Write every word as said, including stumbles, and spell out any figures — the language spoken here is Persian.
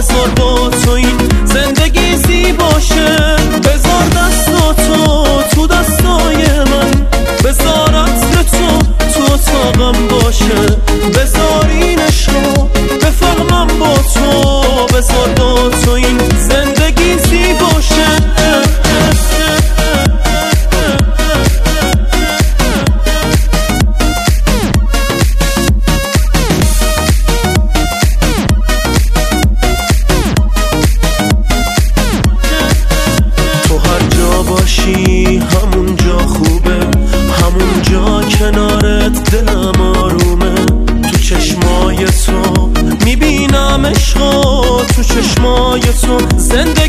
بذار با تو این زندگی زیباشه. بذار دستاتو تو دستای من، بذار عطر تو تو اتاقم باشه. بذار این عشقو بفهمم با تو، بذار با تو این زندگی زیباشه. همون جا خوبه، همون جا کنارت دلم آرومه. تو چشمای تو میبینم عشقا، تو چشمای تو زنده